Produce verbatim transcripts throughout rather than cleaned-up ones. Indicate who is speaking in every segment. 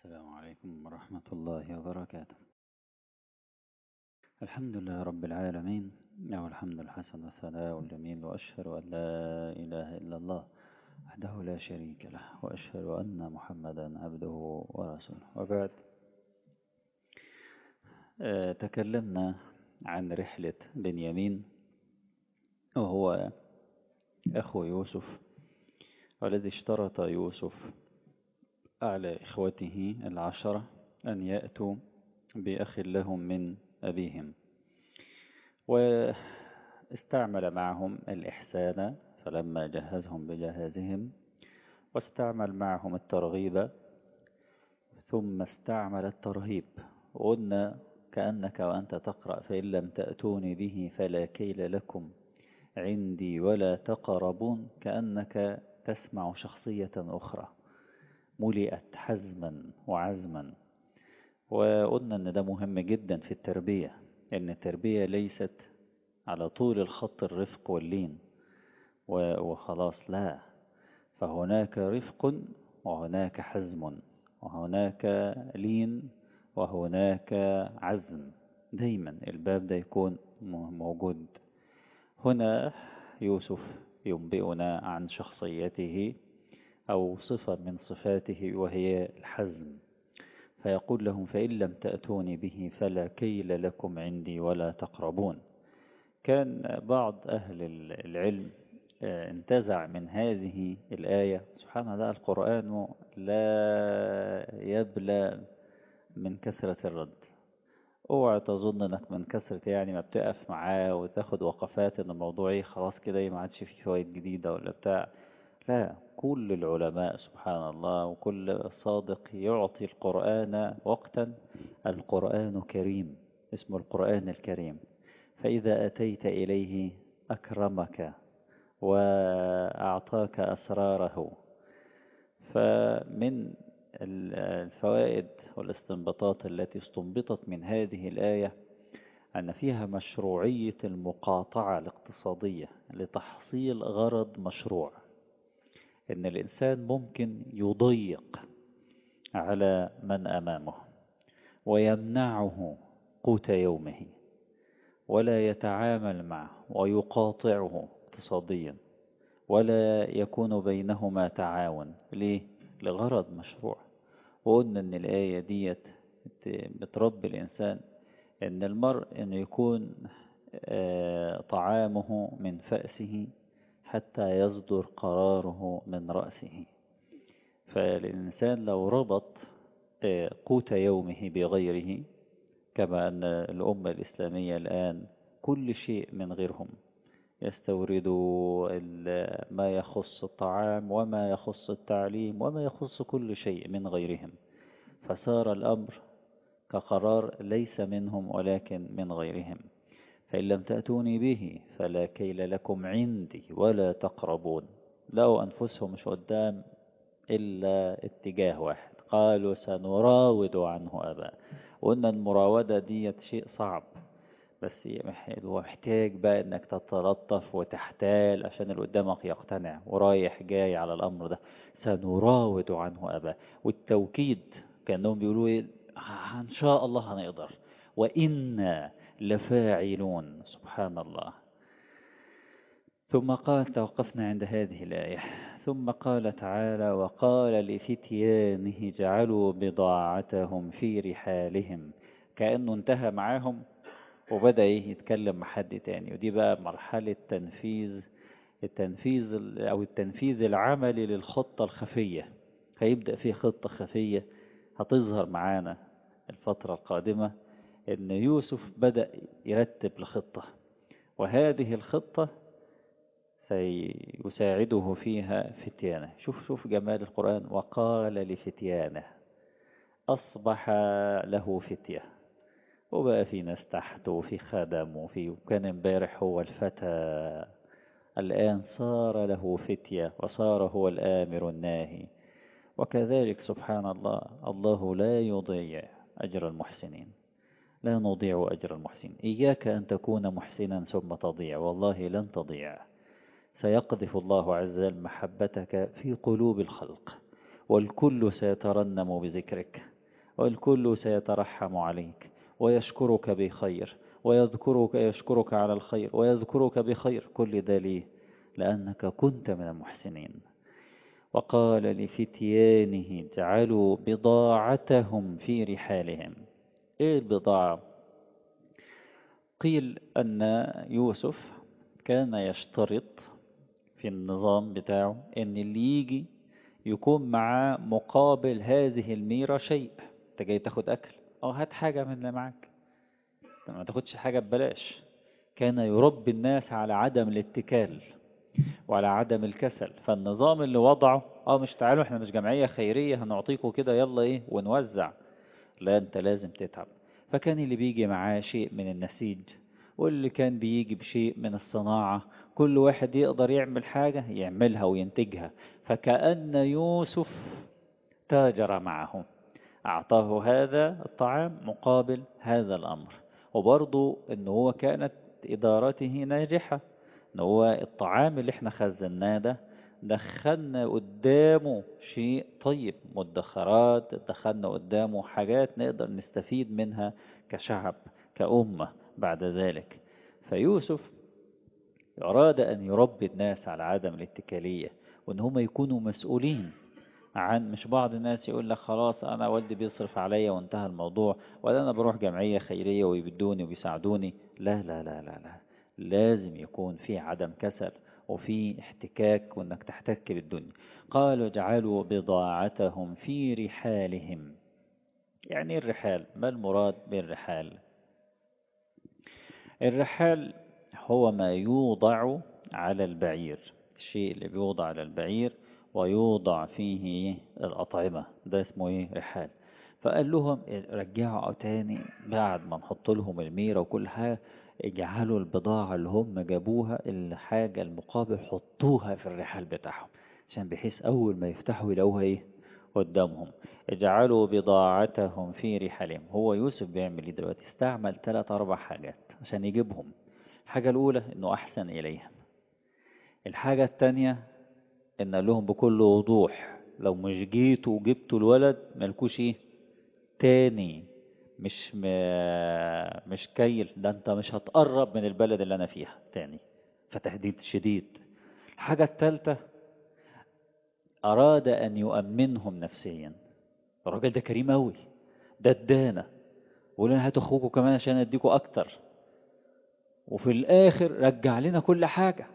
Speaker 1: السلام عليكم ورحمة الله وبركاته. الحمد لله رب العالمين، له الحمد الحسن والثناء الجميل، وأشهد أن لا إله إلا الله وحده لا شريك له، وأشهد أن محمدا عبده ورسوله. وبعد، آه، تكلمنا عن رحلة بنيامين، وهو أخو يوسف، والذي اشترط يوسف على إخوته العشرة أن يأتوا بأخ لهم من أبيهم، واستعمل معهم الإحسان فلما جهزهم بجهازهم، واستعمل معهم الترغيب، ثم استعمل الترهيب. وقلنا كأنك وأنت تقرأ فإن لم تأتوني به فلا كيل لكم عندي ولا تقربون، كأنك تسمع شخصية أخرى ملئت حزما وعزما. وقلنا أن ده مهم جدا في التربية، أن التربية ليست على طول الخط الرفق واللين وخلاص، لا، فهناك رفق وهناك حزم وهناك لين وهناك عزم، دايما الباب ده يكون موجود. هنا يوسف ينبئنا عن شخصيته أو صفة من صفاته وهي الحزم، فيقول لهم فإن لم تأتوني به فلا كيل لكم عندي ولا تقربون. كان بعض أهل العلم انتزع من هذه الآية، سبحان الله، القرآن لا يبلى من كثرة الرد. اوعى تظن انك من كثرة يعني ما بتقف معاه وتاخد وقفات ان الموضوع ايه خلاص كده ما عادش فيه فوائد جديدة ولا بتاع. لا، كل العلماء سبحان الله وكل صادق يعطي القرآن وقتا. القرآن كريم، اسمه القرآن الكريم، فإذا أتيت إليه أكرمك وأعطاك أسراره. فمن الفوائد والاستنباطات التي استنبطت من هذه الآية أن فيها مشروعية المقاطعة الاقتصادية لتحصيل غرض مشروع، إن الإنسان ممكن يضيق على من أمامه ويمنعه قوت يومه ولا يتعامل معه ويقاطعه اقتصاديا ولا يكون بينهما تعاون. ليه؟ لغرض مشروع. وقلنا أن الآية ديت بتربي الإنسان أن المرء أن يكون طعامه من فأسه حتى يصدر قراره من رأسه. فالإنسان لو ربط قوت يومه بغيره، كما أن الأمة الإسلامية الآن كل شيء من غيرهم، يستوردوا ما يخص الطعام وما يخص التعليم وما يخص كل شيء من غيرهم، فصار الأمر كقرار ليس منهم ولكن من غيرهم. فإن لم تأتوني به فلا كيل لكم عندي ولا تقربون. لقوا أنفسهم مش قدام إلا اتجاه واحد، قالوا سنراود عنه أباه. وأن المراودة دي شيء صعب، بس هو محتاج بقى انك تتلطف وتحتال عشان اللي قدامك يقتنع، ورايح جاي على الامر ده، سنراود عنه اباه. والتوكيد كانهم بيقولوا ايه، ان شاء الله هنقدر، وإنا لفاعلون. سبحان الله. ثم قال، توقفنا عند هذه الآية، ثم قال تعالى وقال لفتيانه اجعلوا بضاعتهم في رحالهم. كأنه انتهى معاهم وبدأ يتكلم مع حد تاني. ودي بقى مرحلة تنفيذ التنفيذ أو التنفيذ العملي للخطة الخفية. هيبدأ فيه خطة خفية هتظهر معانا الفترة القادمة، إن يوسف بدأ يرتب لخطة، وهذه الخطة سيساعده فيها فتيانه. شوف شوف جمال القرآن، وقال لفتيانه، أصبح له فتية، وبقى في ناس تحت وفي خدم وفي، وكان امبارح هو الفتى، الآن صار له فتية وصار هو الآمر الناهي. وكذلك سبحان الله، الله لا يضيع أجر المحسنين، لا نضيع أجر المحسنين. إياك أن تكون محسنا ثم تضيع، والله لن تضيع. سيقذف الله عز وجل محبتك في قلوب الخلق، والكل سيترنم بذكرك، والكل سيترحم عليك ويشكرك بخير ويذكرك يشكرك على الخير ويذكرك بخير. كل ده ليه؟ لأنك كنت من المحسنين. وقال لفتيانه جعلوا بضاعتهم في رحالهم. إيه البضاعة؟ قيل أن يوسف كان يشترط في النظام بتاعه أن اللي يجي يكون معاه مقابل هذه الميرة شيء. انت جاي تاخد أكل، أو هات حاجة من اللي معاك، ما تاخدش حاجة ببلاش. كان يربي الناس على عدم الاتكال وعلى عدم الكسل. فالنظام اللي وضعه اه مش تعالوا احنا مش جمعية خيرية هنعطيكم كده يلا ايه ونوزع، لا انت لازم تتعب. فكان اللي بيجي معاه شيء من النسيج، واللي كان بيجي بشيء من الصناعة، كل واحد يقدر يعمل حاجة يعملها وينتجها. فكأن يوسف تاجر معهم، أعطاه هذا الطعام مقابل هذا الأمر. وبرضو إن هو كانت إدارته ناجحة، إن هو الطعام اللي احنا خزناه ده دخلنا قدامه شيء طيب، مدخرات، دخلنا قدامه حاجات نقدر نستفيد منها كشعب كأمة بعد ذلك. فيوسف أراد أن يربي الناس على عدم الاتكالية، وإن هم يكونوا مسؤولين عن، مش بعض الناس يقول لك خلاص أنا والدي بيصرف عليا وانتهى الموضوع، ولا أنا بروح جمعية خيرية ويبدوني وبيساعدوني. لا لا لا لا لا، لازم يكون في عدم كسل وفي احتكاك، وانك تحتك بالدنيا. قالوا اجعلوا بضاعتهم في رحالهم. يعني الرحال، ما المراد بالرحال؟ الرحال هو ما يوضع على البعير، الشيء اللي بيوضع على البعير ويوضع فيه الأطعمة، ده اسمه ايه؟ رحال. فقال لهم رجعوا تاني بعد ما نحط لهم الميرة وكل حاجة، اجعلوا البضاعة اللي هم جابوها الحاجة المقابل حطوها في الرحال بتاعهم، عشان بحيث أول ما يفتحوا يلاقوها ايه قدامهم. اجعلوا بضاعتهم في رحالهم. هو يوسف بيعمل ايه دلوقتي؟ استعمل ثلاث أربع حاجات عشان يجيبهم. الحاجة الأولى إنه أحسن إليهم. الحاجة التانية إن قال لهم بكل وضوح لو مش جيتوا وجبتوا الولد ملكوش إيه تاني، مش م... مش كيل ده، أنت مش هتقرب من البلد اللي أنا فيها تاني. فتهديد شديد. الحاجة التالتة أراد أن يؤمنهم نفسيا. الراجل ده كريم أوي، ده ادانا ولنا هاتوا أخوكوا كمان عشان أديكوا أكتر، وفي الآخر رجع لنا كل حاجة.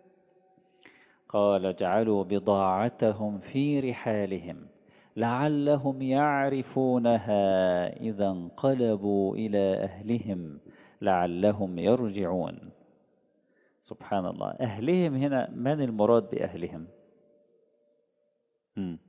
Speaker 1: قال اجعلوا بضاعتهم في رحالهم لعلهم يعرفونها إذا انقلبوا إلى أهلهم لعلهم يرجعون. سبحان الله. أهلهم هنا من المراد بأهلهم؟ هم.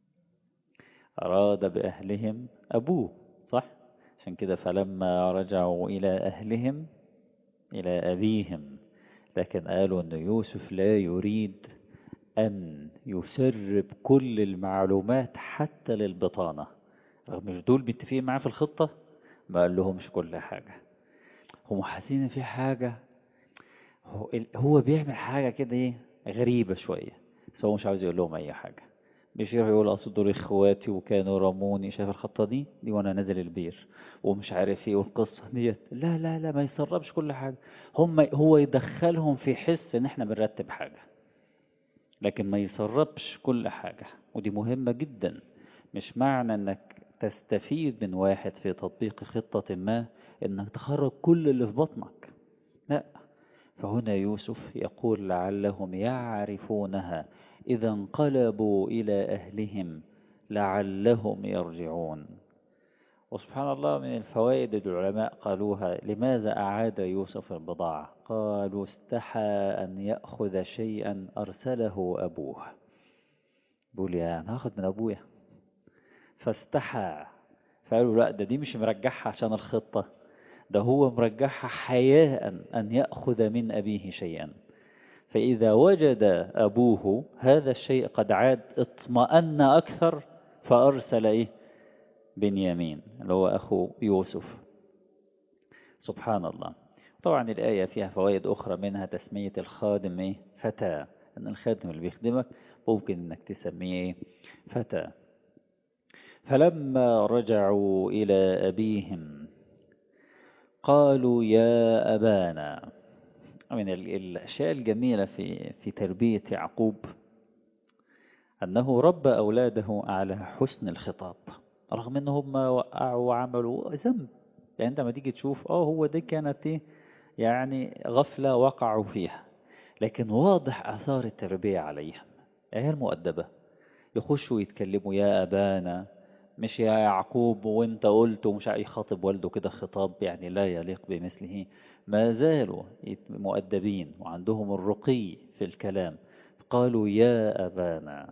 Speaker 1: أراد بأهلهم أبوه، صح؟ عشان كده فلما رجعوا إلى أهلهم إلى أبيهم. لكن قالوا أن يوسف لا يريد أن يسرب كل المعلومات حتى للبطانة، رغم مش دول متفقين معاه في الخطة، ما قال لهمش كل حاجة. هم حاسين في حاجة، هو, هو بيعمل حاجة كده ايه غريبة شوية، بس هو مش عاوز يقول لهم أي حاجة. مش يروح يقول أصل دول إخواتي وكانوا رموني، شايف الخطة دي دي وأنا نازل البير ومش عارف ايه والقصة ديت. لا لا لا، ما يسربش كل حاجة. هم هو يدخلهم في حس إن احنا بنرتب حاجة، لكن ما يسربش كل حاجة. ودي مهمة جدا. مش معنى انك تستفيد من واحد في تطبيق خطة ما انك تخرج كل اللي في بطنك، لا. فهنا يوسف يقول لعلهم يعرفونها إذا انقلبوا إلى أهلهم لعلهم يرجعون. وسبحان الله، من الفوائد العلماء قالوها لماذا أعاد يوسف البضاعة؟ قالوا استحى أن يأخذ شيئا أرسله أبوه. بيقول يا أنا هاخد من أبويا، فاستحى. فقالوا لا، ده دي مش مرجعها عشان الخطة، ده هو مرجعها حياء أن يأخذ من أبيه شيئا. فإذا وجد أبوه هذا الشيء قد عاد اطمأن أكثر، فأرسل إيه بنيامين اللي هو أخو يوسف. سبحان الله. طبعا الآية فيها فوائد أخرى، منها تسمية الخادم إيه فتى، أن الخادم اللي بيخدمك ممكن أنك تسميه إيه فتى. فلما رجعوا إلى أبيهم قالوا يا أبانا. من الأشياء الجميلة في في تربية يعقوب أنه ربى أولاده على حسن الخطاب، رغم أن هم وقعوا وعملوا ذنب. يعني أنت ما تيجي تشوف اه هو دي كانت ايه، يعني غفلة وقعوا فيها، لكن واضح آثار التربية عليهم. عيال مؤدبة يخشوا يتكلموا يا أبانا، مش يا يعقوب وانت قلت، ومش يخاطب والده كده خطاب يعني لا يليق بمثله. ما زالوا مؤدبين وعندهم الرقي في الكلام. قالوا يا أبانا.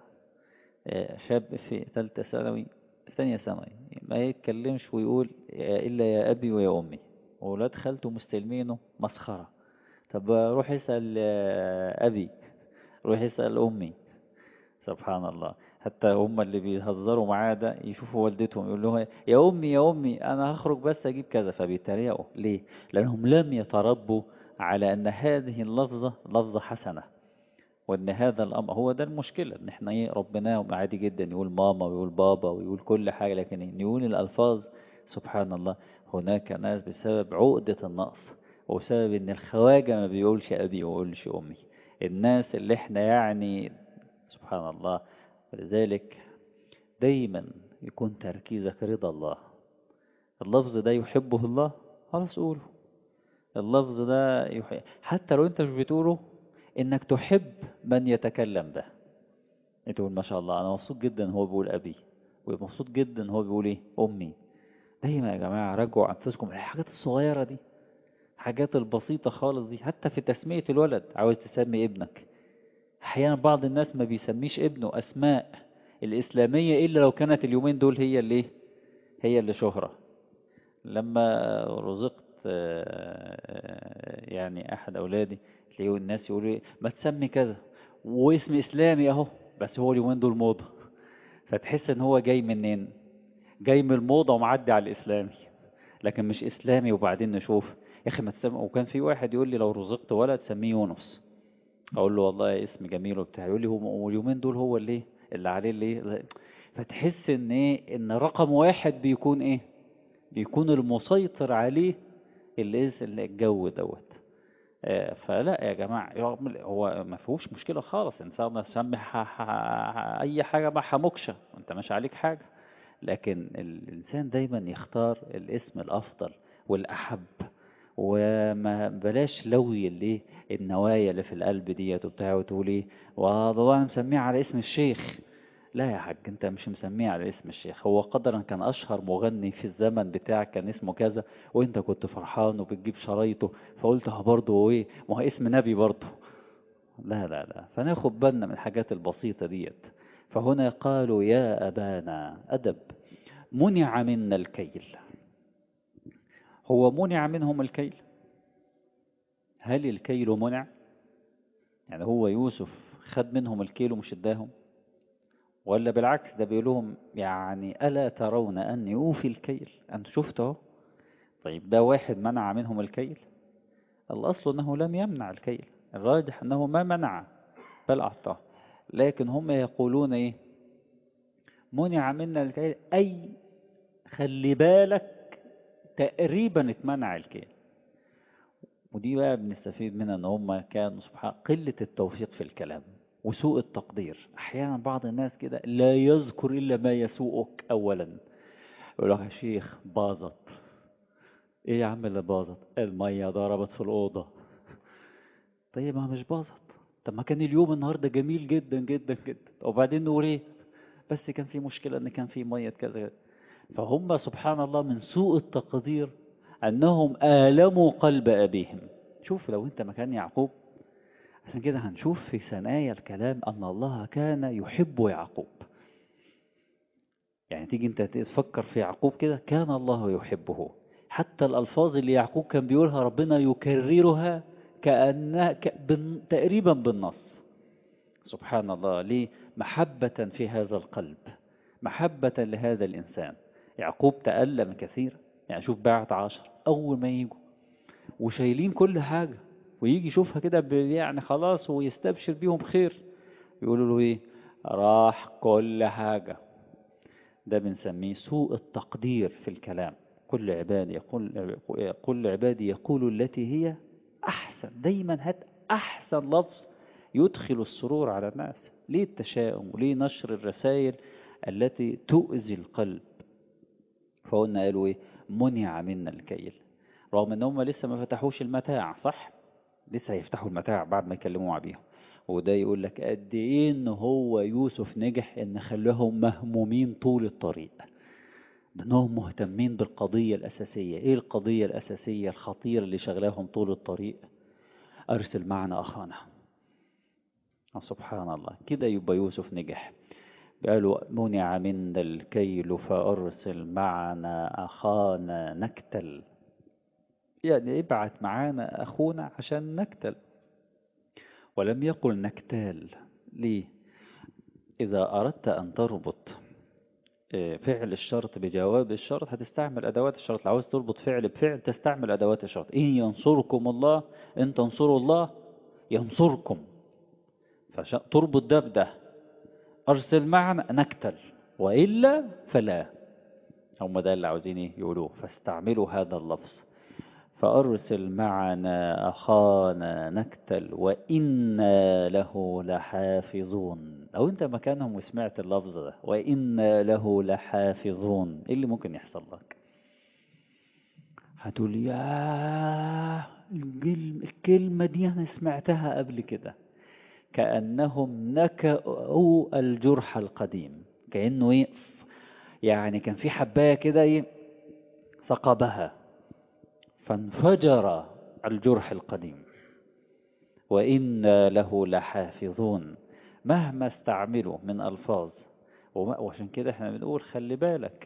Speaker 1: شاب في ثالثة ثانوي، في ثانية ثانوي، ما يتكلمش ويقول إلا يا أبي ويا أمي، وولاد خالته مستلمينه مسخرة. طب روح اسأل أبي، روح اسأل أمي. سبحان الله. حتى هم اللي بيهزروا معاه ده يشوفوا والدتهم يقول لهم يا أمي يا أمي أنا هخرج بس أجيب كذا، فبيتريقوا ليه؟ لأنهم لم يتربوا على أن هذه اللفظة لفظة حسنة، وان هذا الامر هو ده المشكله، ان احنا ايه ربناهم عادي جدا يقول ماما ويقول بابا ويقول كل حاجه، لكن يقول الالفاظ سبحان الله. هناك ناس بسبب عقده النقص وبسبب ان الخواجه ما بيقولش ابي وما بيقولش امي، الناس اللي احنا يعني سبحان الله. ولذلك دايما يكون تركيزك رضا الله. اللفظ ده يحبه الله، خلاص قوله. اللفظ ده يحب، حتى لو انت مش بتقوله، انك تحب من يتكلم به. انت تقول ما شاء الله انا مبسوط جدا هو بيقول ابي، ومبسوط جدا هو بيقول ايه امي. دايما يا جماعه راجعوا انفسكم الحاجات الصغيره دي، الحاجات البسيطه خالص دي. حتى في تسميه الولد، عاوز تسمي ابنك، احيانا بعض الناس ما بيسميش ابنه اسماء الاسلاميه الا لو كانت اليومين دول هي اللي ايه، هي اللي شهره. لما رزقت يعني احد اولادي، تلاقيه الناس يقولوا لي ما تسمي كذا واسم اسلامي اهو، بس هو اليومين دول موضه. فتحس ان هو جاي منين، جاي من الموضه ومعدي على الاسلامي، لكن مش اسلامي. وبعدين نشوف يا اخي ما تسمي. وكان في واحد يقول لي لو رزقت ولد سميه يونس، اقول له والله اسم جميل وبتاع، يقول لي هو اليومين دول هو اللي اللي عليه اللي. فتحس ان ايه، ان رقم واحد بيكون ايه، بيكون المسيطر عليه اللي اللي الجو دوت. آه، فلا يا جماعة، رغم هو ما فيهوش مشكلة خالص إنسان يسمي ح- ح- أي حاجة مع حموكشة، أنت مش عليك حاجة. لكن الإنسان دايما يختار الاسم الأفضل والأحب، وما بلاش لوي الايه النوايا اللي في القلب ديت وبتاع، وتقول ايه والله انا مسميه على اسم الشيخ. لا يا حاج، انت مش مسميه على اسم الشيخ، هو قدرا كان اشهر مغني في الزمن بتاعك كان اسمه كذا، وانت كنت فرحان وبتجيب شرايطه، فقلت ها برضه هو ايه، ما هو اسم نبي برضه. لا لا لا، فناخد بالنا من الحاجات البسيطة ديت. فهنا قالوا يا أبانا، أدب. منع منا الكيل. هو منع منهم الكيل؟ هل الكيل منع؟ يعني هو يوسف خد منهم الكيل ومش اداهم؟ ولا بالعكس ده بيقول لهم يعني ألا ترون أني أوفي الكيل، أنتوا شفتوا اهو. طيب ده واحد منع منهم الكيل؟ الأصل أنه لم يمنع الكيل، الراجح أنه ما منع بل أعطاه. لكن هم يقولون إيه، منع منا الكيل أي خلي بالك تقريبا اتمنع الكيل. ودي بقى بنستفيد منها ان هم كانوا سبحان قلة التوفيق في الكلام وسوء التقدير. احيانا بعض الناس كده لا يذكر الا ما يسوءك اولا، يقول لك يا شيخ باظت. ايه يا عم اللي باظت؟ المية ضربت في الأوضة. طيب ما مش باظت، طب ما كان اليوم النهاردة جميل جدا جدا جدا، وبعدين نقول ايه، بس كان في مشكلة ان كان في مية كذا. فهم سبحان الله من سوء التقدير أنهم آلموا قلب أبيهم. شوف لو أنت مكان يعقوب، عشان كده هنشوف في ثنايا الكلام أن الله كان يحب يعقوب. يعني تيجي أنت تفكر في يعقوب كده، كان الله يحبه. حتى الألفاظ اللي يعقوب كان بيقولها ربنا يكررها كأنها ك... بن... تقريبا بالنص. سبحان الله، ليه؟ محبة في هذا القلب، محبة لهذا الإنسان. يعقوب تألم كثير. يعني شوف بعت عشر أول ما يجوا وشايلين كل حاجة، ويجي يشوفها كده ب- يعني خلاص ويستبشر بيهم خير، يقولوا له إيه، راح كل حاجة. ده بنسميه سوء التقدير في الكلام. كل عبادي يقول كل عبادي يقول التي هي أحسن. دايما هات أحسن لفظ يدخل السرور على الناس. ليه التشاؤم وليه نشر الرسائل التي تؤذي القلب؟ فقلنا قالوا ايه؟ منع منا الكيل، رغم ان هم لسه ما فتحوش المتاع، صح؟ لسه هيفتحوا المتاع بعد ما يكلموا مع بيهم. وده يقول لك قد ايه ان هو يوسف نجح ان خلاهم مهمومين طول الطريق، انهم مهتمين بالقضية الاساسية. ايه القضية الاساسية الخطيرة اللي شغلاهم طول الطريق؟ ارسل معنا اخانا. سبحان الله، كده يبقى يوسف نجح. قالوا منع منا الكيل فأرسل معنا أخانا نكتل، يعني ابعت معانا أخونا عشان نكتل. ولم يقل نكتال. ليه؟ إذا أردت أن تربط فعل الشرط بجواب الشرط هتستعمل أدوات الشرط. لو عاوز تربط فعل بفعل تستعمل أدوات الشرط. إن ينصركم الله، إن تنصروا الله ينصركم، فتربط ده بده. أرسل معنا نكتل وإلا فلا. هم ده اللي عاوزين يقولوه، فاستعملوا هذا اللفظ. فأرسل معنا أخانا نكتل وإنا له لحافظون. لو أنت مكانهم وسمعت اللفظ ده وإنا له لحافظون، إيه اللي ممكن يحصل لك؟ هتقول يا الكلمة دي أنا سمعتها قبل كده. كأنهم نكأوا الجرح القديم، كأنه إيه يعني كان في حباية كده إيه ثقبها فانفجر الجرح القديم. وإنا له لحافظون. مهما استعملوا من ألفاظ، وعشان كده احنا بنقول خلي بالك،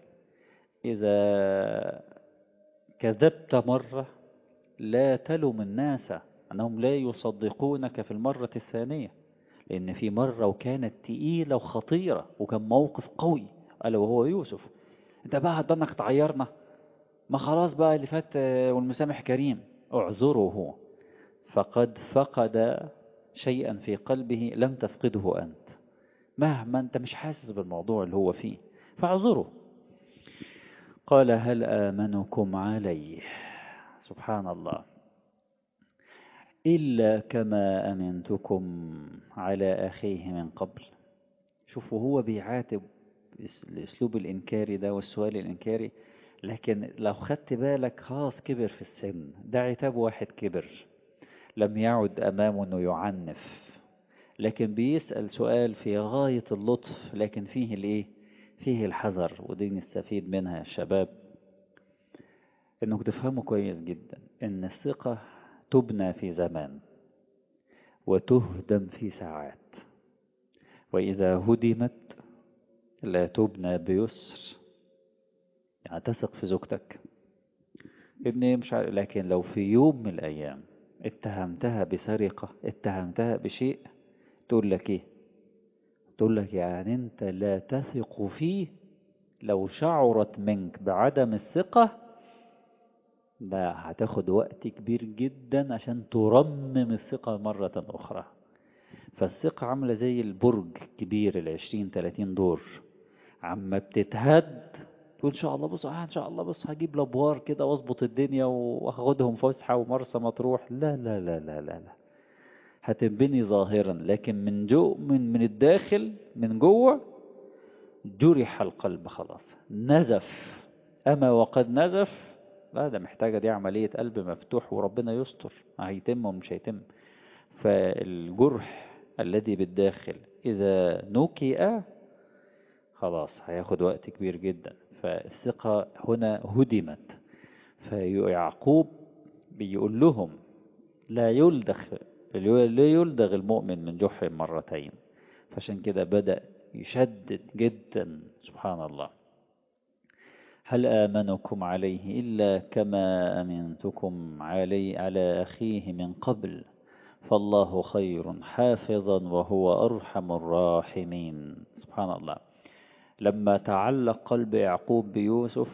Speaker 1: إذا كذبت مرة لا تلم الناس أنهم لا يصدقونك في المرة الثانية، لأن في مرة وكانت تقيلة وخطيرة وكان موقف قوي ألا وهو يوسف. انت بقى هتضنك تعيرنا؟ ما خلاص بقى اللي فات والمسامح كريم. اعذره، فقد فقد شيئا في قلبه لم تفقده أنت. مهما أنت مش حاسس بالموضوع اللي هو فيه فاعذره. قال هل آمنكم عليه، سبحان الله، إلا كما أمنتكم على أخيه من قبل. شوفوا هو بيعاتب الأسلوب الإنكاري ده والسؤال الإنكاري، لكن لو خدت بالك خلاص كبر في السن. ده عتاب واحد كبر لم يعد أمامه أنه يعنف، لكن بيسأل سؤال في غاية اللطف، لكن فيه الإيه؟ فيه الحذر. ودي نستفيد منها يا شباب، إنك تفهموا كويس جدا إن الثقة تبنى في زمان وتهدم في ساعات، وإذا هدمت لا تبنى بيسر. يعني تثق في زوجتك ابني مش عارف، لكن لو في يوم من الأيام اتهمتها بسرقة، اتهمتها بشيء، تقول لك ايه؟ تقول لك يعني انت لا تثق فيه. لو شعرت منك بعدم الثقة لا هتاخد وقت كبير جدا عشان ترمم الثقة مرة أخرى. فالثقة عاملة زي البرج كبير العشرين تلاتين دور، عما بتتهد تقول ان شاء الله بص آه ان شاء الله بص هجيب لابوار كده واظبط الدنيا واخدهم فسحة ومرسى مطروح. لا لا لا لا لا, لا. هتنبني ظاهرا، لكن من جو من من الداخل من جوه جرح القلب، خلاص نزف. أما وقد نزف، لا ده محتاجة دي عملية قلب مفتوح وربنا يستر هيتم ومش هيتم. فالجرح الذي بالداخل إذا نكئ خلاص هياخد وقت كبير جدا. فالثقة هنا هدمت. فيعقوب بيقول لهم لا يلدغ لا يلدغ المؤمن من جحر مرتين. فعشان كده بدأ يشدد جدا. سبحان الله. هل آمنكم عليه إلا كما أمنتكم علي على أخيه من قبل فالله خير حافظا وهو أرحم الراحمين. سبحان الله. لما تعلق قلب يعقوب بيوسف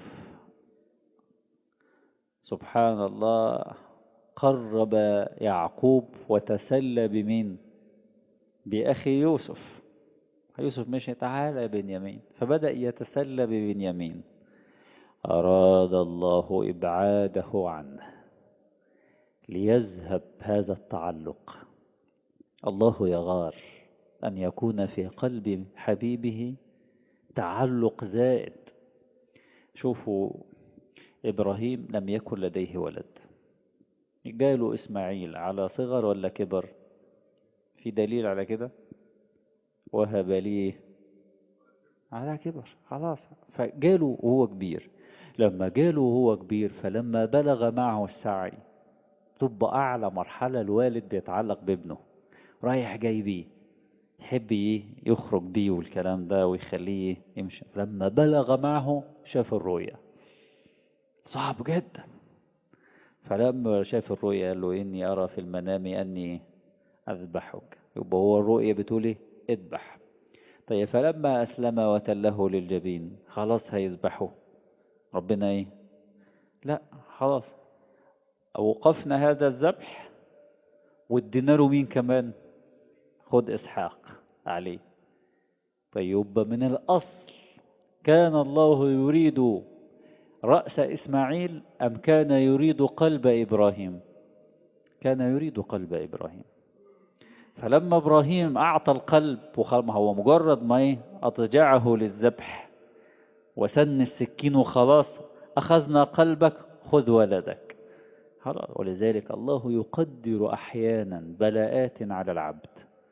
Speaker 1: سبحان الله قرب يعقوب وتسلى بمين؟ بأخي يوسف. يوسف مشي تعالى يا بنيامين، فبدأ يتسلى ببنيامين. أراد الله إبعاده عنه ليذهب هذا التعلق. الله يغار أن يكون في قلب حبيبه تعلق زائد. شوفوا إبراهيم لم يكن لديه ولد، جاله إسماعيل على صغر ولا كبر؟ في دليل على كده؟ وهب ليه على كبر، خلاص. فجاله وهو كبير. لما جاله وهو كبير فلما بلغ معه السعي، تبقى أعلى مرحلة الوالد بيتعلق بابنه، رايح جاي بيه، يحب ايه يخرج بيه والكلام ده ويخليه يمشي. لما بلغ معه شاف الرؤيا، صعب جدا. فلما شاف الرؤيا قال له إني أرى في المنام أني أذبحك. يبقى هو الرؤيا بتقول إيه؟ اذبح. طيب فلما أسلم وتله للجبين، خلاص هيذبحه، ربنا إيه؟ لا خلاص، أوقفنا هذا الذبح وادينا له مين كمان؟ خد إسحاق عليه. طيب من الأصل كان الله يريد رأس إسماعيل أم كان يريد قلب إبراهيم؟ كان يريد قلب إبراهيم. فلما إبراهيم أعطى القلب، وما هو مجرد ما إيه أضجعه للذبح وسن السكين وخلاص، أخذنا قلبك خذ ولدك. ولذلك الله يقدر أحيانا بلاءات على العبد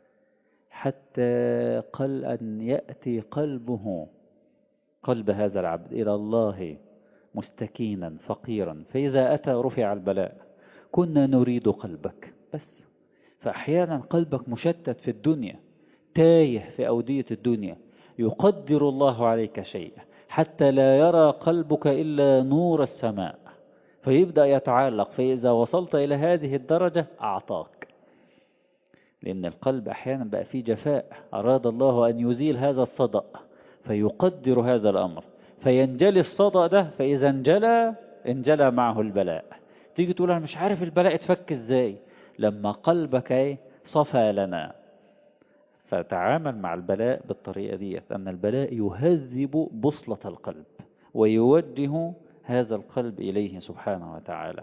Speaker 1: حتى قل أن يأتي قلبه، قلب هذا العبد إلى الله مستكينا فقيرا، فإذا أتى رفع البلاء. كنا نريد قلبك بس. فأحيانا قلبك مشتت في الدنيا، تايه في أودية الدنيا، يقدر الله عليك شيئا حتى لا يرى قلبك إلا نور السماء، فيبدأ يتعلق. فإذا وصلت إلى هذه الدرجة أعطاك، لأن القلب أحيانا بقى فيه جفاء. أراد الله أن يزيل هذا الصدأ فيقدر هذا الأمر، فينجلي الصدأ ده، فإذا انجلى انجلى معه البلاء. تيجي تقول أنا مش عارف البلاء اتفك إزاي، لما قلبك ايه صفى لنا. فتعامل مع البلاء بالطريقة دي، أن البلاء يهذب بصلة القلب ويوجه هذا القلب إليه سبحانه وتعالى.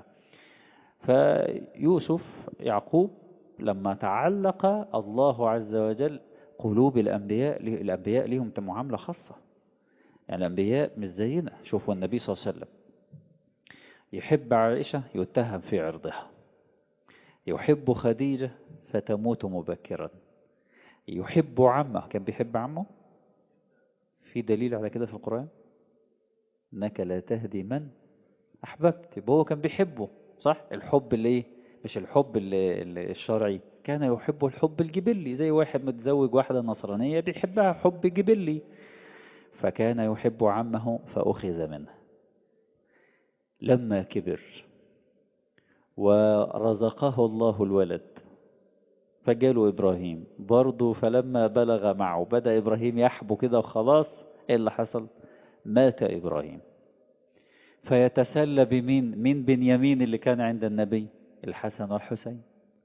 Speaker 1: فيوسف يعقوب لما تعلق الله عز وجل قلوب الأنبياء، الأنبياء لهم معاملة خاصة. يعني الأنبياء مش زينا. شوفوا النبي صلى الله عليه وسلم يحب عائشة يتهم في عرضها، يحب خديجة فتموت مبكرا، يحب عمه. كان بيحب عمه؟ في دليل على كده في القرآن؟ إنك لا تهدي من أحببت. يبقى هو كان بيحبه صح. الحب اللي إيه؟ مش الحب اللي اللي الشرعي، كان يحب الحب الجبلي، زي واحد متزوج واحدة نصرانية بيحبها حب جبلي. فكان يحب عمه فأخذ منه. لما كبر ورزقه الله الولد فجاله إبراهيم برضه، فلما بلغ معه بدأ إبراهيم يحبو كده وخلاص. إيه اللي حصل؟ مات إبراهيم. فيتسلى بمين؟ من بنيامين اللي كان عند النبي، الحسن والحسين.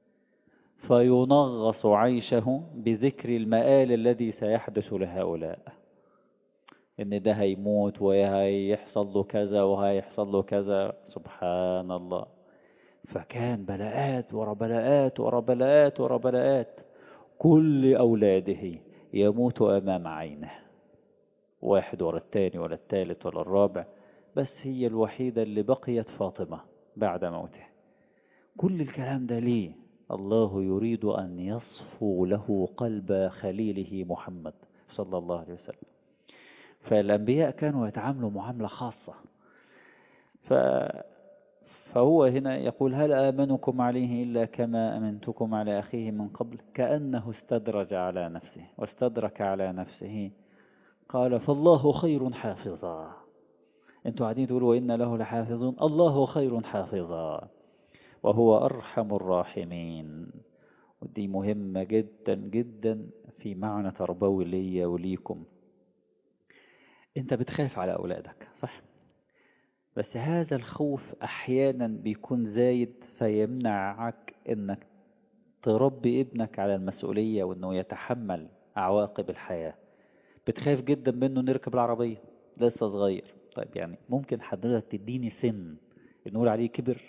Speaker 1: فينغص عيشه بذكر المآل الذي سيحدث لهؤلاء، إن ده هيموت وهيحصل له كذا وهيحصل له كذا. سبحان الله. فكان بلاءات ورا بلاءات ورا بلاءات ورا بلاءات. كل أولاده يموت أمام عينه، واحد ورا الثاني ولا الثالث ولا الرابع، بس هي الوحيدة اللي بقيت فاطمة بعد موته. كل الكلام ده ليه؟ الله يريد أن يصفو له قلب خليله محمد صلى الله عليه وسلم. فالأنبياء كانوا يتعاملوا معاملة خاصة. ف فهو هنا يقول هل آمنكم عليه إلا كما أمنتكم على أخيه من قبل، كأنه استدرج على نفسه واستدرك على نفسه. قال فالله خير حافظا. انتوا قاعدين تقولوا وإن له لحافظون، الله خير حافظا وهو أرحم الراحمين. ودي مهمة جدا جدا في معنى تربوي لي وليكم. انت بتخاف على أولادك صح، بس هذا الخوف أحيانا بيكون زايد فيمنعك انك تربي ابنك على المسؤولية وانه يتحمل عواقب الحياة. بتخاف جدا منه نركب العربية، لسه صغير. طيب يعني ممكن حضرتك تديني سن نقول عليه كبر؟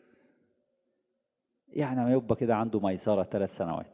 Speaker 1: يعني ما يبقى كده عنده ميسرة ثلاث سنوات،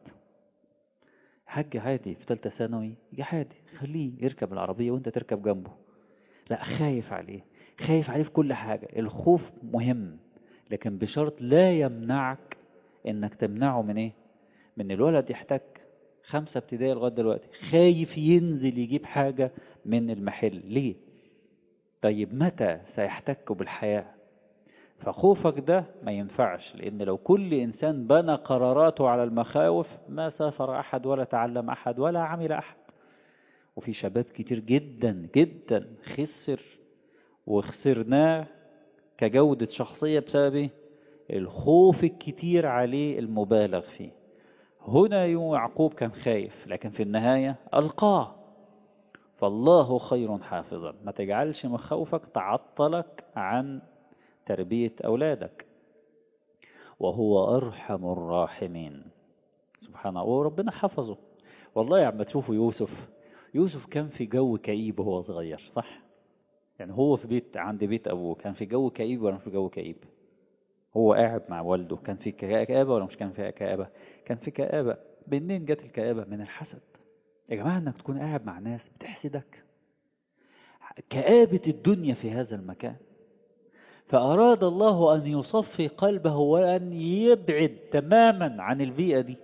Speaker 1: حاج عادي في ثالثة ثانوي، يا عادي خليه يركب العربية وانت تركب جنبه. لا، خايف عليه، خايف عليه في كل حاجة. الخوف مهم، لكن بشرط لا يمنعك انك تمنعه من ايه؟ من الولد يحتاج خمسة ابتدائي لغاية دلوقتي خايف ينزل يجيب حاجة من المحل ليه؟ طيب متى سيحتك بالحياة؟ فخوفك ده ما ينفعش، لأن لو كل إنسان بنى قراراته على المخاوف ما سافر أحد ولا تعلم أحد ولا عمل أحد. وفي شباب كتير جدا جدا خسر وخسرناه كجودة شخصية بسبب إيه؟ الخوف الكتير عليه المبالغ فيه. هنا يعقوب كان خايف، لكن في النهاية ألقاه، فالله خير حافظا. ما تجعلش مخاوفك تعطلك عن تربية أولادك، وهو أرحم الراحمين. سبحانه، وربنا حفظه. والله يا عم تشوفوا يوسف، يوسف كان في جو كئيب وهو صغير، صح؟ يعني هو في بيت عند بيت أبوه كان في جو كئيب ولا مش في جو كئيب؟ هو قاعد مع والده كان في كآبة ولا مش كان في كآبة؟ كان في كآبة. منين جت الكآبة؟ من الحسد. يا جماعة انك تكون قاعد مع ناس بتحسدك، كآبة الدنيا في هذا المكان. فأراد الله أن يصفي قلبه وأن يبعد تماما عن البيئة دي،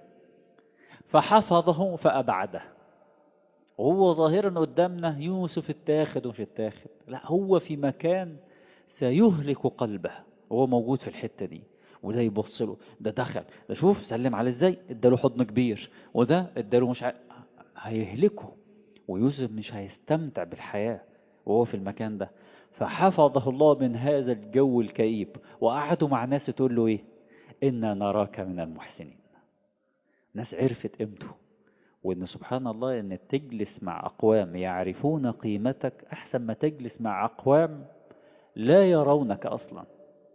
Speaker 1: فحفظه فأبعده. وهو ظاهرا قدامنا يوسف التاخد ومش التاخد، لا هو في مكان سيهلك قلبه وهو موجود في الحتة دي. وده يبص له، ده دخل، ده شوف سلم عليه ازاي، اداله حضن كبير، وده اداله مش ع... هيهلكه. ويوسف مش هيستمتع بالحياة وهو في المكان ده. فحفظه الله من هذا الجو الكئيب، وقعدوا مع ناس تقول له ايه؟ إنا نراك من المحسنين. ناس عرفت قيمته. وإن سبحان الله إن تجلس مع أقوام يعرفون قيمتك أحسن ما تجلس مع أقوام لا يرونك أصلا.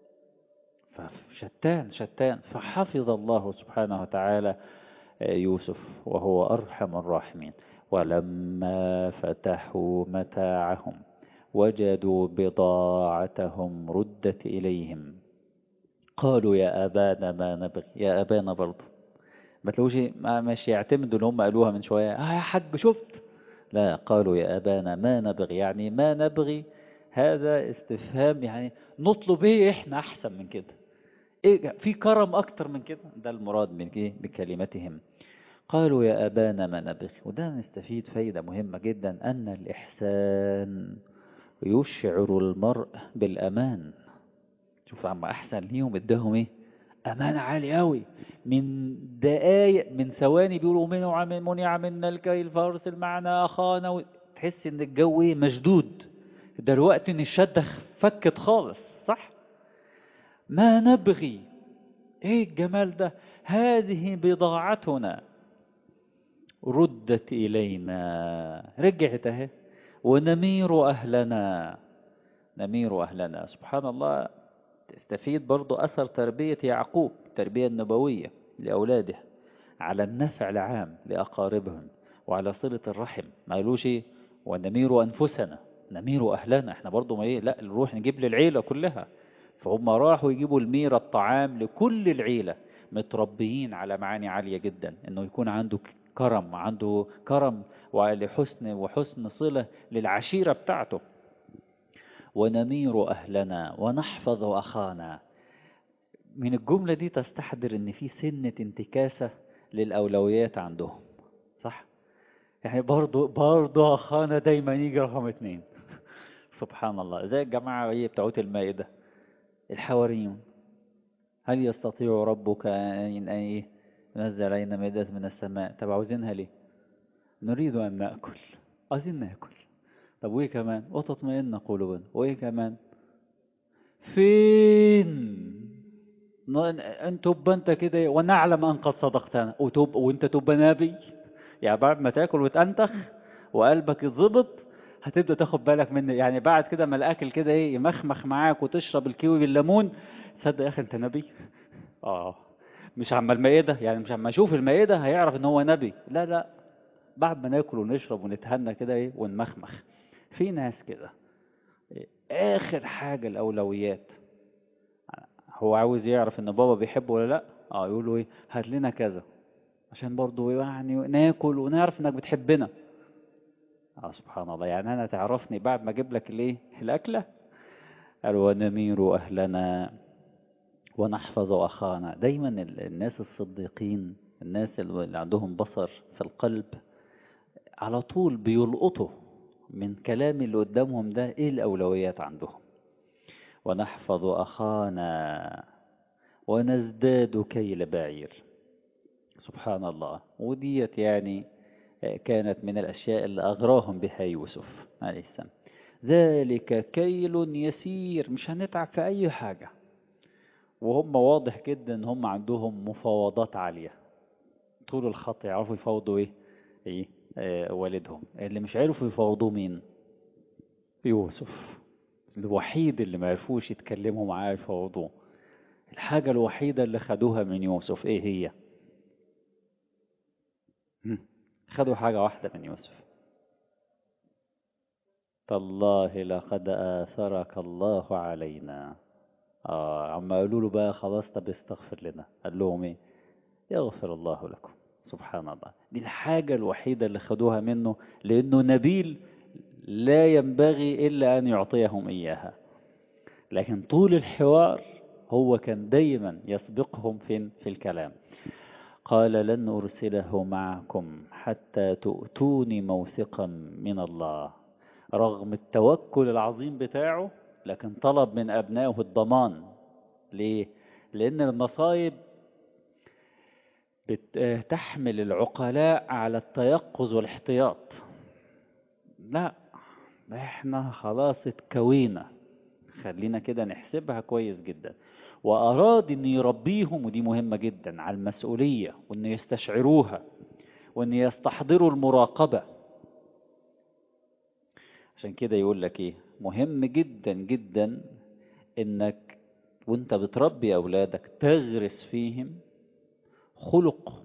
Speaker 1: فشتان شتان. فحفظ الله سبحانه وتعالى يوسف وهو أرحم الراحمين. ولما فتحوا متاعهم وجدوا بضاعتهم ردت إليهم قالوا يا أبانا ما نبغي. يا أبانا برضه ما تلاقوش ما مش يعتمدوا ان هم قالوها من شوية، اه يا حاج شفت. لا، قالوا يا أبانا ما نبغي، يعني ما نبغي هذا استفهام، يعني نطلب ايه احنا احسن من كده، ايه في كرم اكتر من كده، ده المراد من ايه بكلمتهم. قالوا يا أبانا ما نبغي. وده نستفيد فايدة مهمة جدا، أن الإحسان يشعر المرء بالأمان. شوف عم أحسن ليهم اداهم ايه؟ أمان عالي أوي. من دقايق من ثواني بيقولوا منع من منع منا الكيل فارسل معنا أخانا و... تحس إن الجو ايه؟ مشدود. دلوقتي إن الشدة فكت خالص، صح؟ ما نبغي، ايه الجمال ده؟ هذه بضاعتنا ردت إلينا، رجعت اهي. ونمير أهلنا، نمير أهلنا. سبحان الله. تستفيد برضو أثر تربية يعقوب، التربية النبوية لأولاده، على النفع العام لأقاربهم وعلى صلة الرحم. ما قالوش ايه ونمير أنفسنا، نمير أهلنا، احنا برضو ما ايه، لا نروح نجيب للعيلة كلها. فهم راحوا يجيبوا الميرة، الطعام لكل العيلة، متربيين على معاني عالية جدا، انه يكون عنده كرم، عنده كرم ولحسن وحسن صلة للعشيرة بتاعته. ونمير أهلنا ونحفظ أخانا. من الجملة دي تستحضر ان في سنة انتكاسة للأولويات عندهم، صح؟ يعني برضو برضو أخانا دايما يجي رقم اتنين. سبحان الله. زي الجماعة هي بتوعت المائدة، الحواريون، هل يستطيع ربك أن إيه ينزل علينا مائدة من السماء؟ طب عاوزينها ليه؟ نريد أن نأكل، عايزين نأكل. طب وإيه كمان؟ وتطمئن قلوبنا، وإيه كمان؟ فين انت تبقى انت كده ونعلم ان قد صدقتنا، وتب وانت تبقى نبي؟ يعني بعد ما تاكل وتنتخ وقلبك يتظبط هتبدا تاخد بالك من، يعني بعد كده ما الاكل كده ايه يمخمخ معاك وتشرب الكيوي بالليمون، تصدق يا اخي انت نبي. اه، مش عما المائده، يعني مش عما يشوف المائده هيعرف ان هو نبي، لا لا، بعد ما ناكل ونشرب ونتهنى كده ايه ونمخمخ. في ناس كده اخر حاجة الاولويات، هو عاوز يعرف ان بابا بيحبه ولا لا، اه يقول له ايه هات لنا كذا عشان برضو يعني ناكل ونعرف انك بتحبنا. اه سبحان الله، يعني انا تعرفني بعد ما اجيب لك الايه الاكله؟ قال ونمير اهلنا ونحفظ اخانا. دايما ال- الناس الصديقين، الناس اللي عندهم بصر في القلب، على طول بيلقطوا من كلام اللي قدامهم ده ايه الاولويات عندهم. ونحفظ اخانا ونزداد كيل بعير. سبحان الله. وديت يعني كانت من الأشياء اللي أغراهم بها يوسف عليه السلام. ذلك كيل يسير، مش هنتعب في أي حاجة. وهم واضح جدا إن هم عندهم مفاوضات عالية، طول الخط يعرفوا يفاوضوا إيه إيه آه والدهم. اللي مش عرفوا يفاوضوه مين؟ يوسف. الوحيد اللي ما عرفوش يتكلموا معاه يفاوضوه. الحاجة الوحيدة اللي خدوها من يوسف إيه هي؟ هم، خدوا حاجة واحدة من يوسف: تالله لقد آثرك الله علينا. آه عما قالوا له بقى خلاص طب استغفر لنا، قال لهم ايه؟ يغفر الله لكم. سبحان الله. دي الحاجة الوحيدة اللي خدوها منه، لأنه نبيل لا ينبغي إلا أن يعطيهم إياها. لكن طول الحوار هو كان دايما يسبقهم في في الكلام. قال لن أرسله معكم حتى تؤتوني موثقا من الله. رغم التوكل العظيم بتاعه، لكن طلب من أبنائه الضمان. ليه؟ لأن المصايب بتحمل العقلاء على التيقظ والاحتياط. لا، احنا خلاص اتكوينا، خلينا كده نحسبها كويس جدا. وأراد أن يربيهم، ودي مهمة جدا، على المسؤولية، وأن يستشعروها، وأن يستحضروا المراقبة. عشان كده يقول لك إيه مهم جدا جدا، إنك وأنت بتربي أولادك تغرس فيهم خلق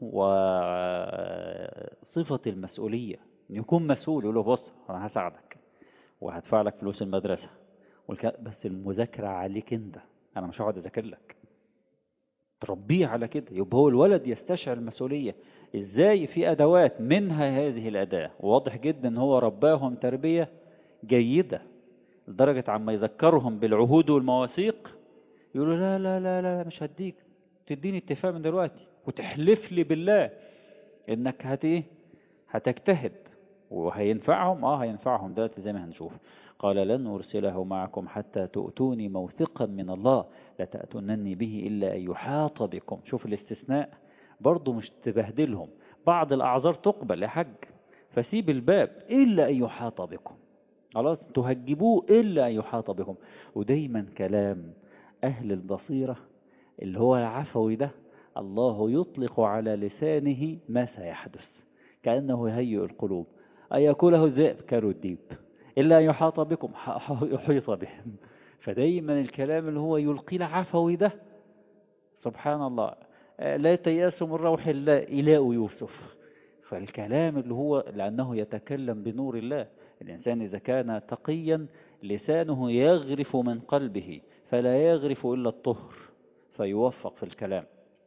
Speaker 1: وصفة المسؤولية. إن يكون مسؤول، يقول له بص أنا هساعدك وهدفع لك فلوس المدرسة والك... بس المذاكرة عليك أنت، أنا مش هقعد أذاكر لك. تربيه على كده، يبقى هو الولد يستشعر المسؤولية. إزاي؟ في أدوات منها هذه الأداة، واضح جدا إن هو رباهم تربية جيدة لدرجة عما يذكرهم بالعهود والمواثيق يقولوا لا لا لا لا مش هديك، تديني اتفاق من دلوقتي وتحلف لي بالله انك هت ايه هتجتهد وهينفعهم. اه هينفعهم دلوقتي زي ما هنشوف. قال لن أرسله معكم حتى تؤتوني موثقا من الله لتأتونني به إلا أن يحاط بكم. شوف الاستثناء برضو، مش تبهدلهم. بعض الأعذار تقبل يا حج، فسيب الباب إلا أن يحاط بكم. خلاص تهجبوه إلا أن يحاط بكم. ودايما كلام أهل البصيرة اللي هو العفوي ده، الله يطلق على لسانه ما سيحدث، كأنه يهيئ القلوب. أن يأكله الذئب كانوا الديب، إلا أن يحاط بكم يحيط بهم. فدايما الكلام اللي هو يلقي العفوي ده، سبحان الله. لا تيأسوا من روح الله إلاء يوسف. فالكلام اللي هو لأنه يتكلم بنور الله. الإنسان إذا كان تقيا لسانه يغرف من قلبه، فلا يغرف إلا الطهر، فيوفق في الكلام.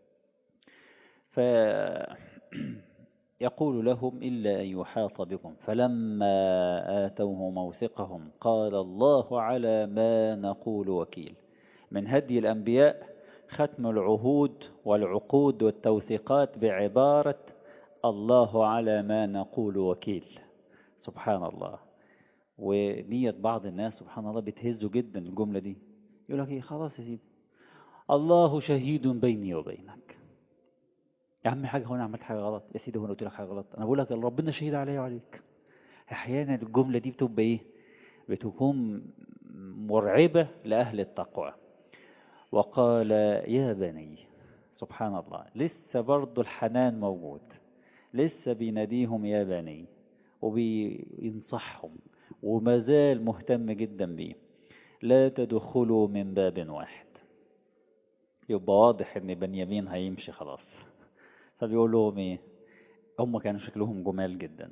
Speaker 1: فيقول لهم إلا أن يحاط بكم. فلما آتوه موثقهم قال الله على ما نقول وكيل. من هدي الأنبياء ختم العهود والعقود والتوثيقات بعبارة الله على ما نقول وكيل. سبحان الله. ونية بعض الناس سبحان الله بتهزه جدا الجملة دي. يقول لك ايه خلاص يا سيدي الله شهيد بيني وبينك. يا عم حاجة، هو انا عملت حاجة غلط؟ يا سيدي هو انا قلت لك حاجة غلط؟ انا بقول لك ربنا شهيد عليا وعليك. احيانا الجملة دي بتبقى ايه، بتكون مرعبة لأهل التقوى. وقال يا بني. سبحان الله، لسه برضو الحنان موجود، لسه بيناديهم يا بني وبينصحهم وما زال مهتم جدا بيه. لا تدخلوا من باب واحد. يبقى واضح ان بنيامين هيمشي خلاص. فبيقول لهم ايه؟ هم كانوا شكلهم جمال جدا.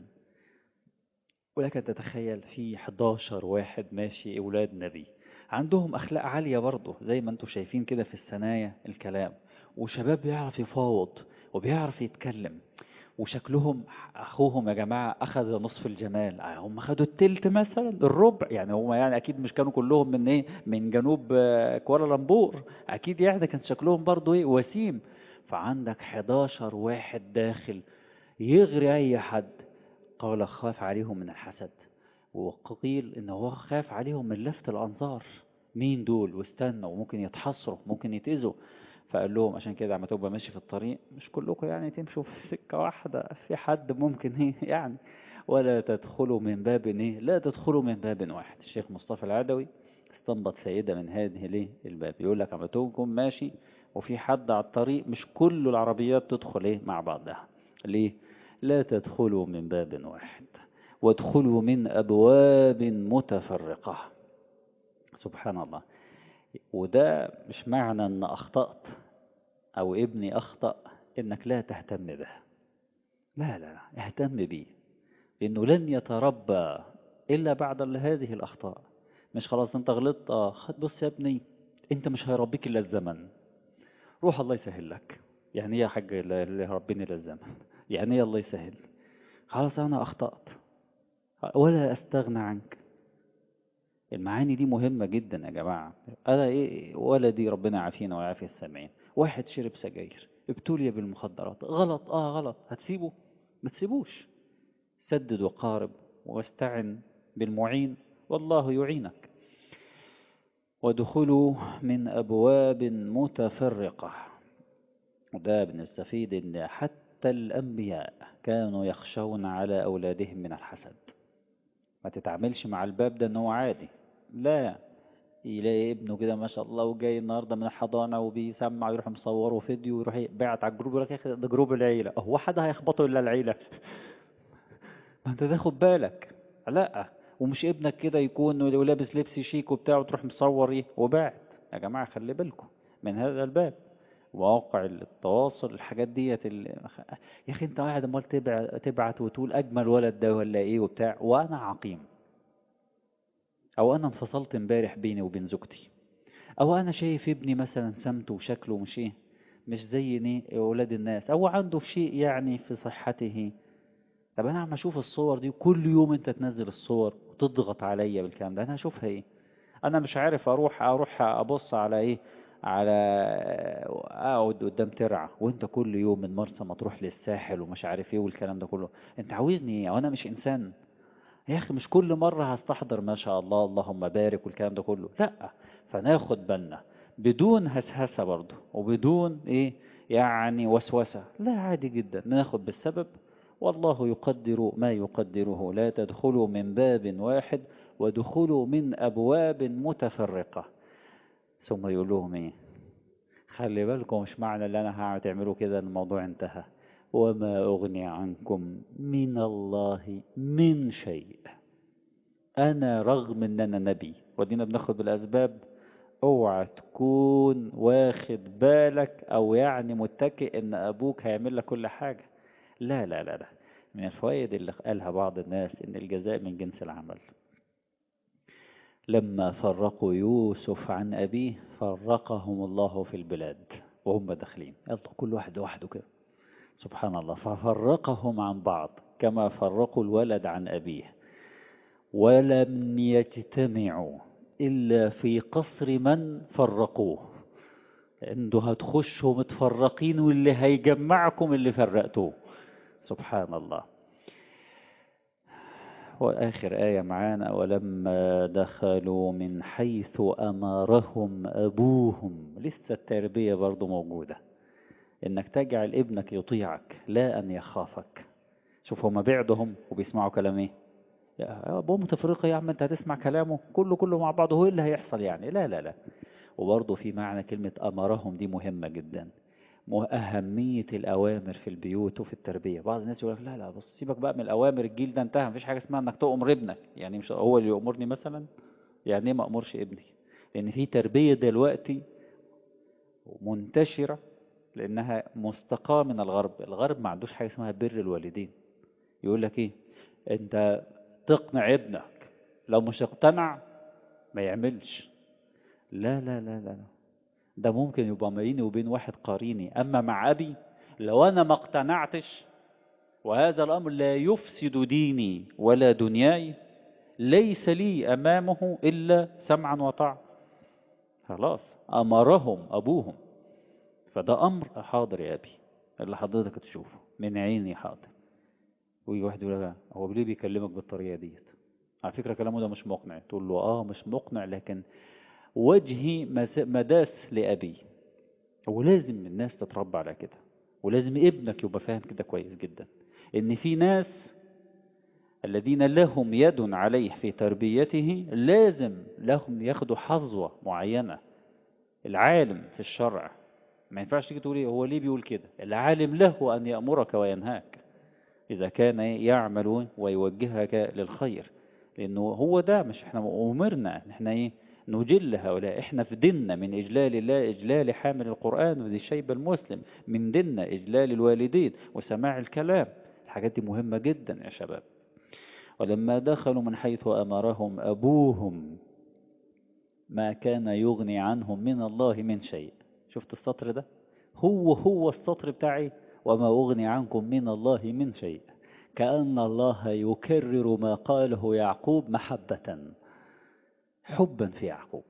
Speaker 1: ولك أن تتخيل في حداشر واحد ماشي أولاد نبي، عندهم أخلاق عالية برضه زي ما انتم شايفين كده في الثنايا الكلام، وشباب بيعرف يفاوض وبيعرف يتكلم، وشكلهم أخوهم يا جماعة أخذ نصف الجمال، هم خدوا التلت مثلا الربع، يعني هم يعني أكيد مش كانوا كلهم من إيه من جنوب آه، كوالالمبور، أكيد يعني كان شكلهم برضه إيه وسيم. فعندك حداشر واحد داخل يغري أي حد. قال خاف عليهم من الحسد، وقيل إن هو خاف عليهم من لفت الأنظار، مين دول واستنوا وممكن يتحصروا ممكن يتأذوا. فقال لهم عشان كده عم تبقى ماشي في الطريق مش كلكم يعني تمشوا في سكة واحدة، في حد ممكن ايه يعني، ولا تدخلوا من باب ايه، لا تدخلوا من باب واحد. الشيخ مصطفى العدوي استنبط فائدة من هذه ليه الباب، يقول لك عم تكون ماشي وفي حد على الطريق مش كل العربيات تدخل ايه مع بعضها، ليه؟ لا تدخلوا من باب واحد وادخلوا من أبواب متفرقة. سبحان الله. وده مش معنى أن أخطأت أو ابني أخطأ إنك لا تهتم به، لا لا اهتم بيه، لأنه لن يتربى إلا بعد هذه الأخطاء. مش خلاص أنت غلطت، آه خد بص يا ابني، أنت مش هيربيك إلا الزمن، روح الله يسهل لك. يعني إيه يا حاج اللي هيربيني إلا الزمن؟ يعني إيه الله يسهل؟ خلاص أنا أخطأت ولا أستغنى عنك. المعاني دي مهمة جدا يا جماعة. أنا إيه ولدي ربنا يعافينا ويعافي السامعين، واحد شرب سجاير ابتلي بالمخدرات، غلط آه غلط، هتسيبه؟ ما تسيبوش، سدد وقارب واستعن بالمعين والله يعينك. وادخلوا من أبواب متفرقة. وده بنستفيد إن حتى الأنبياء كانوا يخشون على أولادهم من الحسد. ما تتعاملش مع الباب ده إن هو عادي، لا، يلاقي ابنه كده ما شاء الله وجاي النهارده من الحضانه وبيسمع يروح مصوره فيديو ويروح باعت على الجروب يقول لك يا اخي ده جروب العيله، هو حد هيخبطه الا العيله؟ ما انت تاخد بالك. لا، ومش ابنك كده يكون لابس لبس شيك وبتاع وتروح مصور ايه وباعت. يا جماعه خلي بالكم من هذا الباب. مواقع التواصل الحاجات ديت ال... يا اخي انت قاعد امال تبع... تبعت وتقول اجمل ولد ده ولا ايه وبتاع وانا عقيم، او انا انفصلت امبارح بيني وبين زوجتي، او انا شايف ابني مثلا سمته وشكله مش ايه مش زي ايه اولاد الناس، او عنده شيء يعني في صحته. طب انا عم اشوف الصور دي كل يوم انت تنزل الصور وتضغط عليا بالكلام ده، انا هشوفها ايه؟ انا مش عارف اروح اروح ابص على ايه، على اقعد قدام ترعة وانت كل يوم من مرسى مطروح للساحل ومش عارف ايه والكلام ده كله، انت عاوزني ايه وانا مش انسان؟ يا أخي مش كل مرة هستحضر ما شاء الله اللهم بارك والكلام ده كله، لا. فناخد بالنا بدون هسهسة برضه وبدون إيه يعني وسوسة، لا عادي جدا ناخد بالسبب، والله يقدر ما يقدره. لا تدخلوا من باب واحد ودخلوا من أبواب متفرقة. ثم يقول لهم إيه؟ خلي بالكم مش معنى اللي أنا هعمل تعملوا كده الموضوع انتهى. وما أغني عنكم من الله من شيء. أنا رغم إن أنا نبي ودينا بناخد بالأسباب، اوعى تكون واخد بالك أو يعني متكئ إن أبوك هيعمل لك كل حاجة. لا لا لا لا. من الفوائد اللي قالها بعض الناس إن الجزاء من جنس العمل. لما فرقوا يوسف عن أبيه فرقهم الله في البلاد وهم داخلين، يلا كل واحد لوحده كده. سبحان الله. ففرقهم عن بعض كما فرقوا الولد عن أبيه. ولم يجتمعوا إلا في قصر من فرقوه. عنده هتخشوا متفرقين واللي هيجمعكم اللي فرقتوه. سبحان الله. وآخر آية معانا ولما دخلوا من حيث أمرهم أبوهم. لسه التربية برضو موجودة، إنك تجعل ابنك يطيعك لا أن يخافك. شوف هما بعدهم وبيسمعوا كلام ايه، يا ابوه متفرقه يا عم انت هتسمع كلامه كله كله مع بعضه، هو إيه اللي هيحصل يعني؟ لا لا لا. وبرضه في معنى كلمة أمرهم دي مهمة جدا، أهمية الأوامر في البيوت وفي التربية. بعض الناس يقول لك لا لا بص سيبك بقى من الأوامر، الجيل ده انتهى مفيش حاجة اسمها إنك تؤمر ابنك، يعني مش هو اللي يأمرني مثلا؟ يعني إيه ما أمرش ابني؟ لأن في تربية دلوقتي منتشرة لأنها مستقاة من الغرب. الغرب ما عندوش حاجة اسمها بر الوالدين. يقول لك إيه؟ أنت تقنع ابنك، لو مش اقتنع ما يعملش. لا لا لا لا لا. ده ممكن يبقى بيني وبين واحد قاريني، أما مع أبي لو أنا ما اقتنعتش وهذا الأمر لا يفسد ديني ولا دنياي، ليس لي أمامه إلا سمعا وطاعة. خلاص أمرهم أبوهم، فده أمر حاضر يا أبي، اللي حضرتك تشوفه من عيني حاضر. ويجي واحد يقول لك هو ليه بيكلمك بالطريقة ديت؟ على فكرة كلامه ده مش مقنع. تقول له آه مش مقنع، لكن وجهي مداس لأبي. ولازم الناس تتربى على كده، ولازم ابنك يبقى فاهم كده كويس جدا، إن في ناس الذين لهم يد عليه في تربيته لازم لهم ياخدوا حظوة معينة. العالم في الشرع ما ينفعش تيجي تقولي هو ليه بيقول كده. العالم له أن يأمرك وينهاك إذا كان يعمل ويوجهك للخير، لأنه هو ده. مش احنا أمرنا احنا ايه نجل هؤلاء؟ احنا في ديننا من إجلال الله إجلال حامل القرآن وذي الشيب المسلم، من ديننا إجلال الوالدين وسماع الكلام. الحاجات دي مهمة جدا يا شباب. ولما دخلوا من حيث أمرهم أبوهم ما كان يغني عنهم من الله من شيء. شفت السطر ده؟ هو هو السطر بتاعي، وما أغني عنكم من الله من شيء. كأن الله يكرر ما قاله يعقوب محبة، حبا في يعقوب.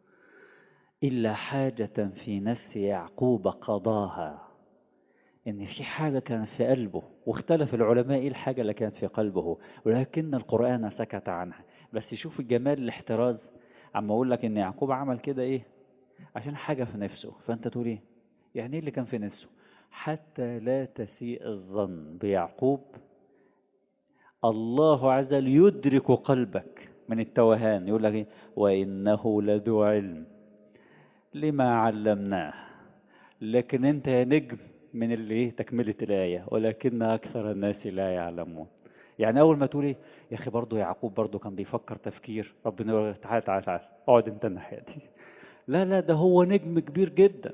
Speaker 1: إلا حاجة في نفس يعقوب قضاها، إن في حاجة كانت في قلبه، واختلف العلماء إيه الحاجة اللي كانت في قلبه، ولكن القرآن سكت عنها. بس شوف الجمال الاحتراز. عم أقول لك إن يعقوب عمل كده إيه؟ عشان حاجة في نفسه. فأنت تقول إيه؟ يعني إيه اللي كان في نفسه؟ حتى لا تسيء الظن بيعقوب، الله عز وجل يدرك قلبك من التوهان. يقول لك إيه؟ وإنه لذو علم لما علمناه. لكن أنت يا نجم من اللي إيه تكملة الآية، ولكن أكثر الناس لا يعلمون. يعني أول ما تقول إيه يا أخي برضه يعقوب برضه كان بيفكر تفكير، ربنا يقول تعال تعال تعال اقعد أنت الناحية دي. لا لا، ده هو نجم كبير جدا.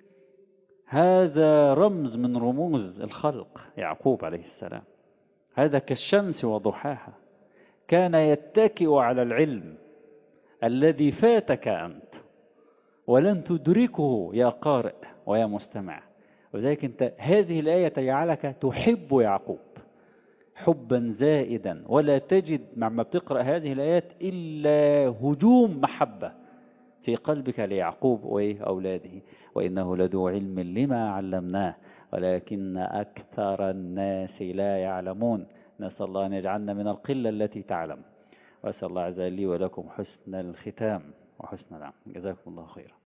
Speaker 1: هذا رمز من رموز الخلق يعقوب عليه السلام. هذا كالشمس وضحاها، كان يتكئ على العلم الذي فاتك أنت ولن تدركه يا قارئ ويا مستمع. وذلك أنت هذه الآية تجعلك تحب يعقوب حبا زائدا، ولا تجد مع ما بتقرأ هذه الآيات إلا هجوم محبة في قلبك ليعقوب وأولاده. وإنه لذو علم لما علمناه ولكن أكثر الناس لا يعلمون. نسأل الله أن يجعلنا من القلة التي تعلم. وأسأل الله عز وجل لي ولكم حسن الختام وحسن العمل. جزاكم الله خيرا.